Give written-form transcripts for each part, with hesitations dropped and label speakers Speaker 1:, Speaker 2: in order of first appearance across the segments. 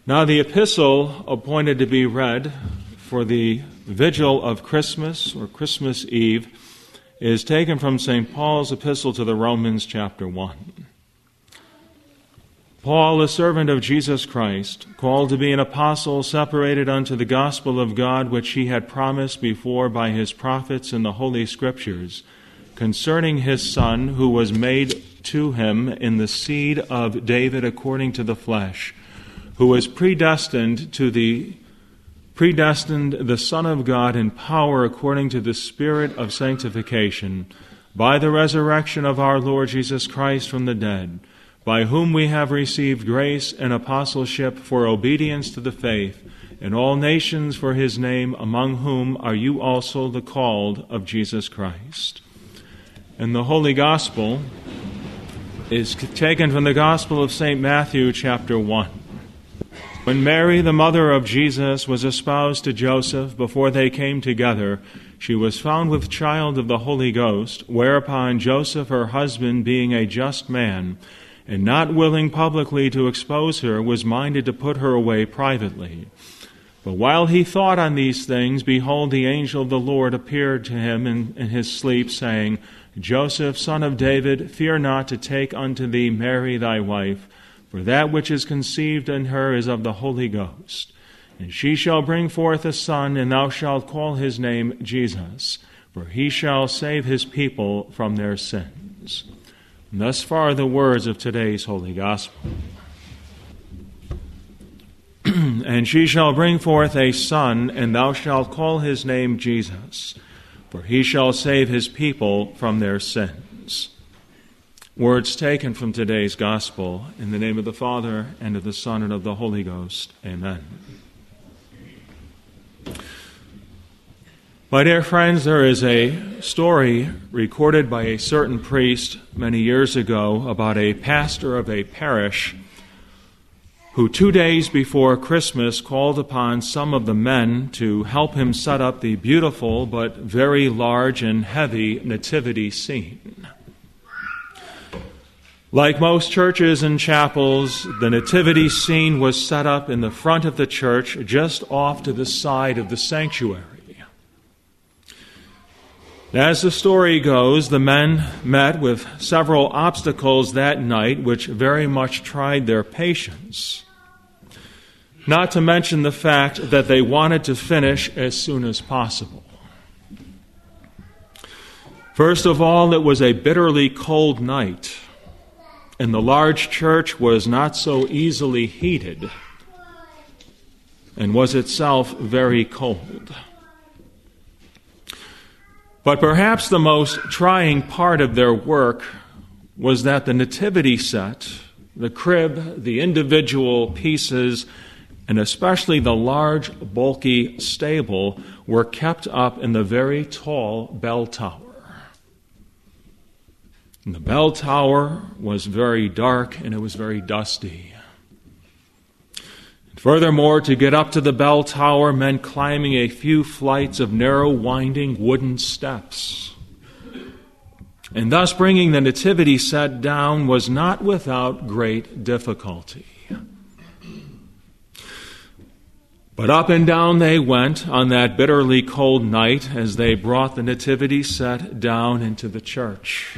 Speaker 1: Now the epistle appointed to be read for the vigil of Christmas or Christmas Eve is taken from St. Paul's epistle to the Romans chapter 1. Paul, a servant of Jesus Christ, called to be an apostle, separated unto the gospel of God, which he had promised before by his prophets in the Holy Scriptures, concerning his Son, who was made to him in the seed of David according to the flesh, who was predestined the Son of God in power according to the Spirit of sanctification, by the resurrection of our Lord Jesus Christ from the dead, by whom we have received grace and apostleship for obedience to the faith, in all nations for his name, among whom are you also the called of Jesus Christ. And the Holy Gospel is taken from the Gospel of St. Matthew, chapter 1. When Mary, the mother of Jesus, was espoused to Joseph, before they came together, she was found with child of the Holy Ghost, whereupon Joseph, her husband, being a just man, and not willing publicly to expose her, was minded to put her away privately. But while he thought on these things, behold, the angel of the Lord appeared to him in his sleep, saying, Joseph, son of David, fear not to take unto thee Mary thy wife, for that which is conceived in her is of the Holy Ghost. And she shall bring forth a son, and thou shalt call his name Jesus, for he shall save his people from their sins. And thus far the words of today's Holy Gospel. And she shall bring forth a son, and thou shalt call his name Jesus, for he shall save his people from their sins. Words taken from today's Gospel, in the name of the Father, and of the Son, and of the Holy Ghost. Amen. My dear friends, there is a story recorded by a certain priest many years ago about a pastor of a parish who 2 days before Christmas called upon some of the men to help him set up the beautiful but very large and heavy nativity scene. Like most churches and chapels, the nativity scene was set up in the front of the church, just off to the side of the sanctuary. As the story goes, the men met with several obstacles that night, which very much tried their patience. Not to mention the fact that they wanted to finish as soon as possible. First of all, it was a bitterly cold night, and the large church was not so easily heated and was itself very cold. But perhaps the most trying part of their work was that the nativity set, the crib, the individual pieces, and especially the large, bulky stable were kept up in the very tall bell tower. And the bell tower was very dark and it was very dusty. Furthermore, to get up to the bell tower meant climbing a few flights of narrow, winding wooden steps. And thus bringing the nativity set down was not without great difficulty. But up and down they went on that bitterly cold night as they brought the nativity set down into the church.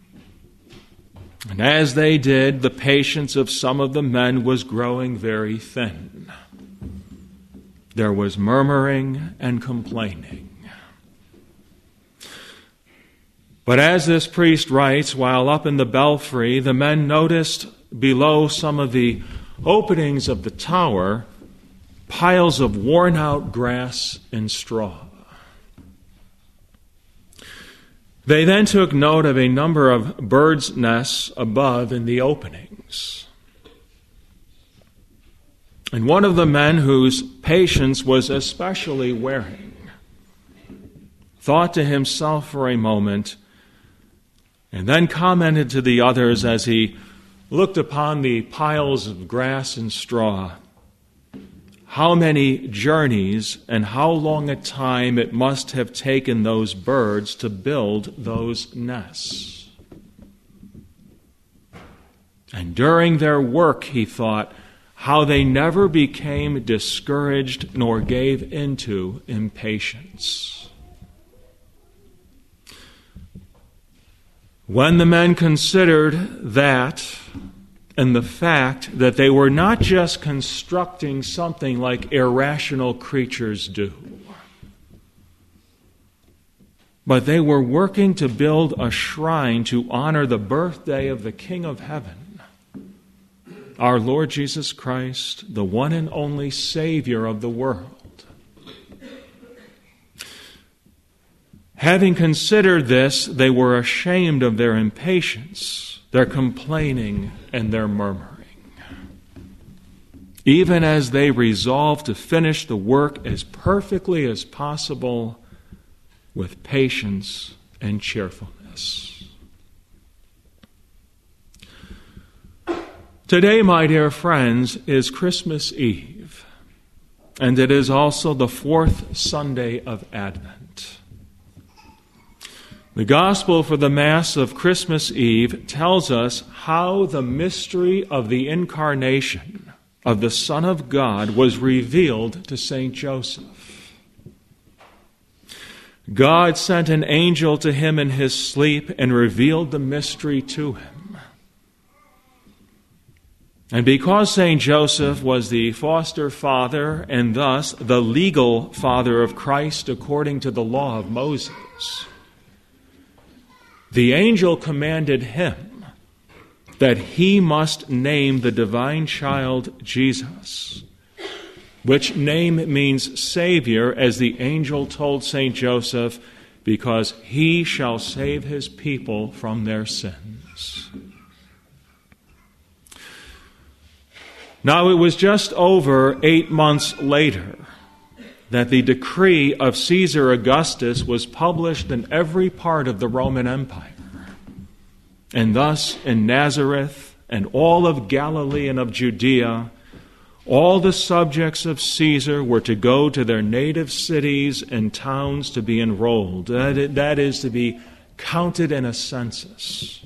Speaker 1: And as they did, the patience of some of the men was growing very thin. There was murmuring and complaining. But as this priest writes, while up in the belfry, the men noticed below some of the openings of the tower piles of worn-out grass and straw. They then took note of a number of birds' nests above in the openings. And one of the men whose patience was especially wearing thought to himself for a moment and then commented to the others as he looked upon the piles of grass and straw, how many journeys and how long a time it must have taken those birds to build those nests. And during their work, he thought, how they never became discouraged nor gave into impatience. When the men considered that, and the fact that they were not just constructing something like irrational creatures do, but they were working to build a shrine to honor the birthday of the King of Heaven, our Lord Jesus Christ, the one and only Savior of the world. Having considered this, they were ashamed of their impatience, their complaining, and their murmuring, even as they resolved to finish the work as perfectly as possible with patience and cheerfulness. Today, my dear friends, is Christmas Eve, and it is also the fourth Sunday of Advent. The Gospel for the Mass of Christmas Eve tells us how the mystery of the incarnation of the Son of God was revealed to Saint Joseph. God sent an angel to him in his sleep and revealed the mystery to him. And because Saint Joseph was the foster father and thus the legal father of Christ according to the law of Moses, the angel commanded him that he must name the divine child Jesus, which name means Savior, as the angel told Saint Joseph, because he shall save his people from their sins. Now, it was just over 8 months later that the decree of Caesar Augustus was published in every part of the Roman Empire. And thus, in Nazareth and all of Galilee and of Judea, all the subjects of Caesar were to go to their native cities and towns to be enrolled. That is, to be counted in a census.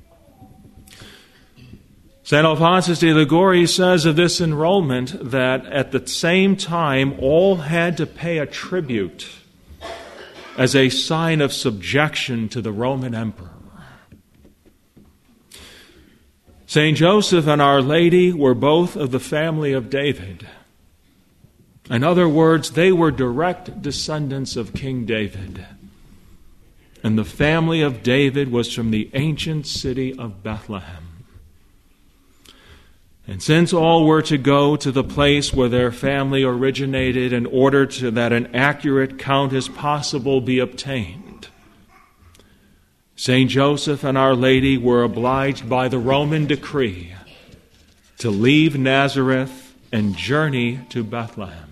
Speaker 1: St. Alphonsus de Liguori says of this enrollment that at the same time all had to pay a tribute as a sign of subjection to the Roman emperor. St. Joseph and Our Lady were both of the family of David. In other words, they were direct descendants of King David. And the family of David was from the ancient city of Bethlehem. And since all were to go to the place where their family originated in order that an accurate count as possible be obtained, St. Joseph and Our Lady were obliged by the Roman decree to leave Nazareth and journey to Bethlehem.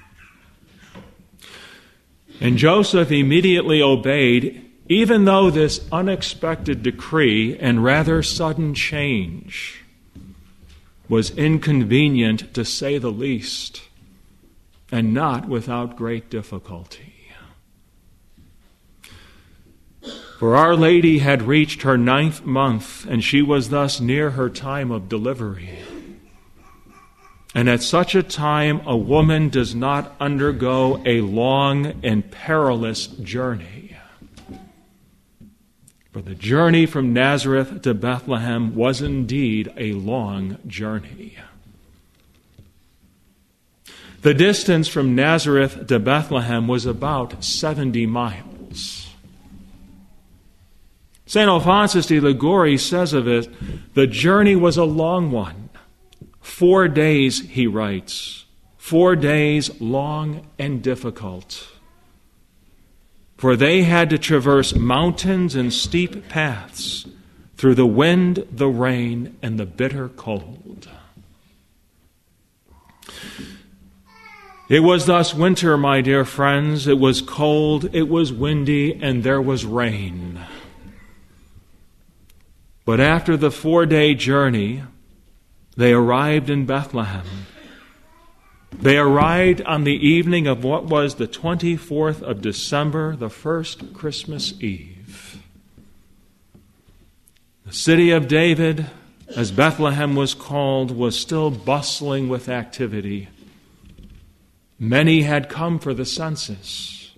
Speaker 1: And Joseph immediately obeyed, even though this unexpected decree and rather sudden change was inconvenient, to say the least, and not without great difficulty. For Our Lady had reached her 9th month, and she was thus near her time of delivery. And at such a time, a woman does not undergo a long and perilous journey. For the journey from Nazareth to Bethlehem was indeed a long journey. The distance from Nazareth to Bethlehem was about 70 miles. St. Alphonsus de Liguori says of it, the journey was a long one. 4 days, he writes, 4 days long and difficult. For they had to traverse mountains and steep paths through the wind, the rain, and the bitter cold. It was thus winter, my dear friends. It was cold, it was windy, and there was rain. But after the 4-day journey, they arrived in Bethlehem. They arrived on the evening of what was the 24th of December, the first Christmas Eve. The city of David, as Bethlehem was called, was still bustling with activity. Many had come for the census.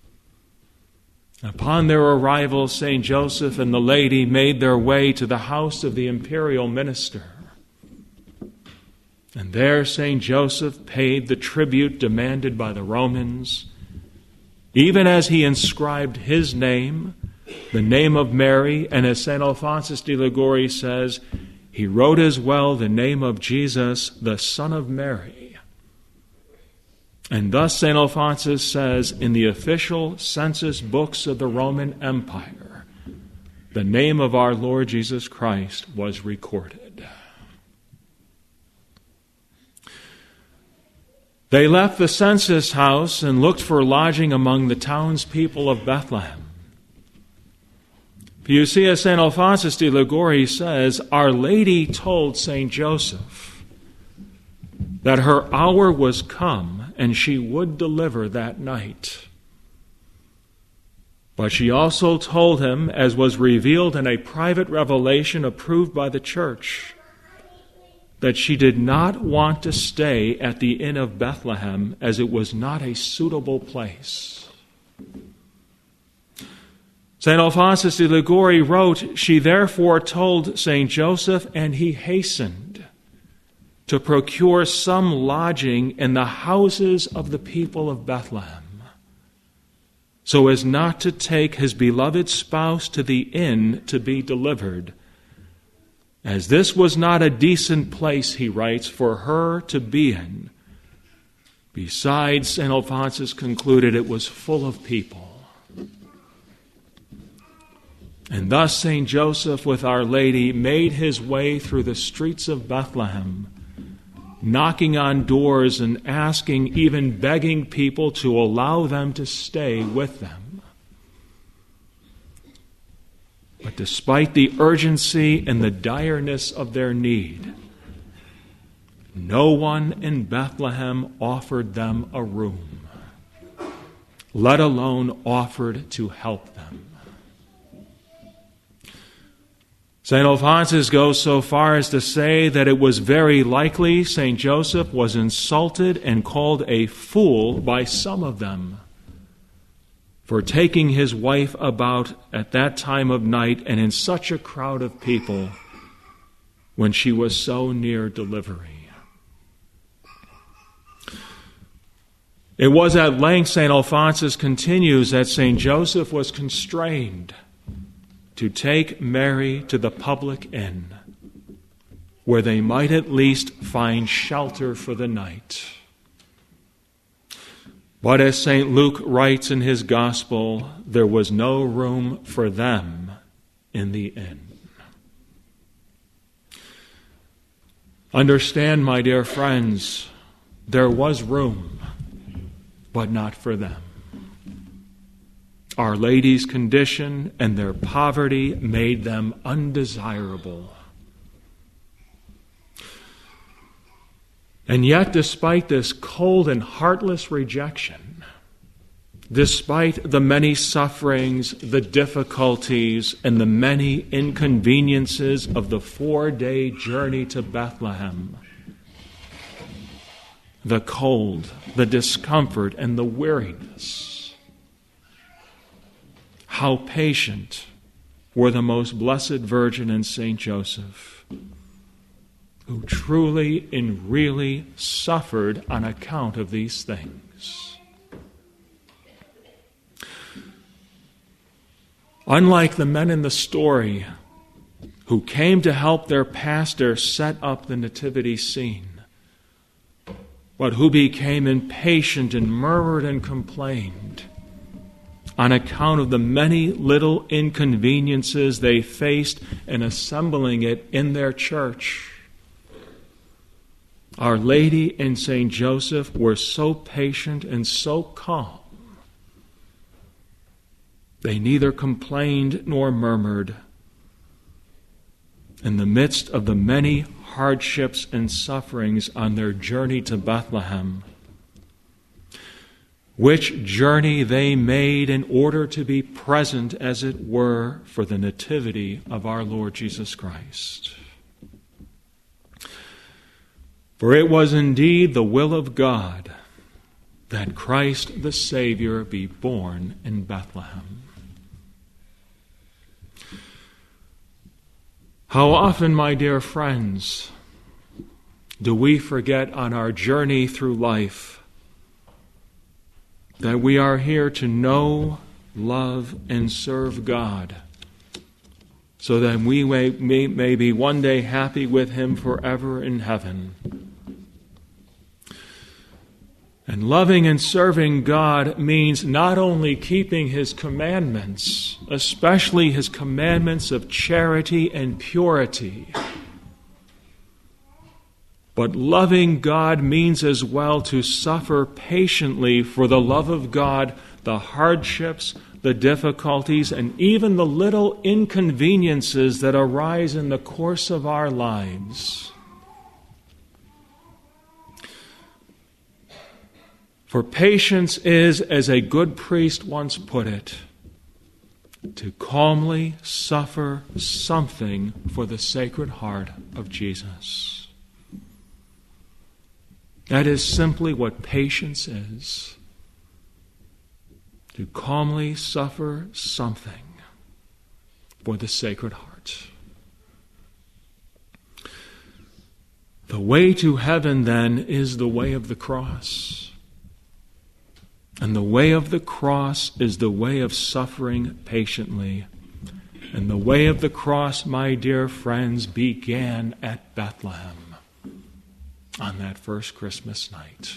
Speaker 1: Upon their arrival, St. Joseph and the lady made their way to the house of the imperial minister. And there St. Joseph paid the tribute demanded by the Romans, even as he inscribed his name, the name of Mary, and as St. Alphonsus de Liguori says, he wrote as well the name of Jesus, the Son of Mary. And thus St. Alphonsus says, in the official census books of the Roman Empire, the name of our Lord Jesus Christ was recorded. They left the census house and looked for lodging among the townspeople of Bethlehem. You see, as St. Alphonsus de Liguori says, Our Lady told St. Joseph that her hour was come and she would deliver that night. But she also told him, as was revealed in a private revelation approved by the Church, that she did not want to stay at the Inn of Bethlehem, as it was not a suitable place. St. Alphonsus de Liguori wrote, she therefore told St. Joseph, and he hastened to procure some lodging in the houses of the people of Bethlehem, so as not to take his beloved spouse to the inn to be delivered, as this was not a decent place, he writes, for her to be in. Besides, St. Alphonsus concluded it was full of people. And thus St. Joseph with Our Lady made his way through the streets of Bethlehem, knocking on doors and asking, even begging people to allow them to stay with them. But despite the urgency and the direness of their need, no one in Bethlehem offered them a room, let alone offered to help them. St. Alphonsus goes so far as to say that it was very likely St. Joseph was insulted and called a fool by some of them for taking his wife about at that time of night and in such a crowd of people when she was so near delivery. It was at length, St. Alphonsus continues, that St. Joseph was constrained to take Mary to the public inn, where they might at least find shelter for the night. But as St. Luke writes in his Gospel, there was no room for them in the inn. Understand, my dear friends, there was room, but not for them. Our Lady's condition and their poverty made them undesirable. And yet, despite this cold and heartless rejection, despite the many sufferings, the difficulties, and the many inconveniences of the 4-day journey to Bethlehem, the cold, the discomfort, and the weariness, how patient were the most blessed Virgin and St. Joseph, who truly and really suffered on account of these things. Unlike the men in the story who came to help their pastor set up the nativity scene, but who became impatient and murmured and complained on account of the many little inconveniences they faced in assembling it in their church, Our Lady and St. Joseph were so patient and so calm. They neither complained nor murmured. In the midst of the many hardships and sufferings on their journey to Bethlehem, which journey they made in order to be present, as it were, for the nativity of our Lord Jesus Christ. For it was indeed the will of God that Christ the Savior be born in Bethlehem. How often, my dear friends, do we forget on our journey through life that we are here to know, love, and serve God, so that we may be one day happy with Him forever in heaven. And loving and serving God means not only keeping His commandments, especially His commandments of charity and purity, but loving God means as well to suffer patiently for the love of God the hardships, the difficulties, and even the little inconveniences that arise in the course of our lives. For patience is, as a good priest once put it, to calmly suffer something for the Sacred Heart of Jesus. That is simply what patience is. To calmly suffer something for the Sacred Heart. The way to heaven, then, is the way of the cross. And the way of the cross is the way of suffering patiently. And the way of the cross, my dear friends, began at Bethlehem on that first Christmas night.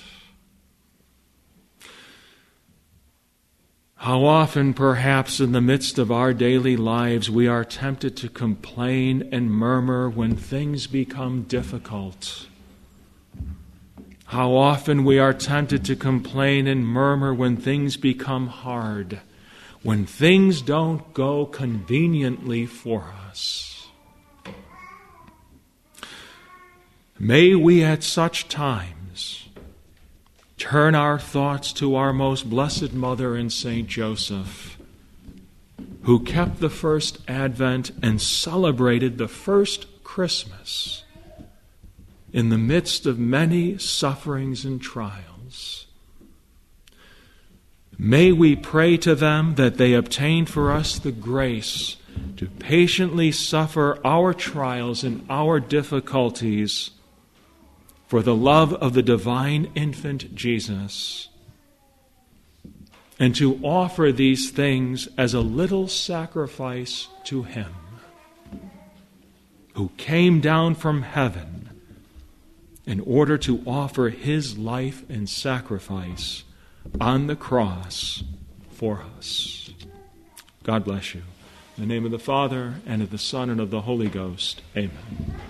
Speaker 1: How often, perhaps, in the midst of our daily lives, we are tempted to complain and murmur when things become difficult. How often we are tempted to complain and murmur when things become hard, when things don't go conveniently for us. May we at such times turn our thoughts to our most blessed Mother and Saint Joseph, who kept the first Advent and celebrated the first Christmas in the midst of many sufferings and trials. May we pray to them that they obtain for us the grace to patiently suffer our trials and our difficulties for the love of the divine infant Jesus, and to offer these things as a little sacrifice to Him, who came down from heaven in order to offer His life and sacrifice on the cross for us. God bless you. In the name of the Father, and of the Son, and of the Holy Ghost. Amen.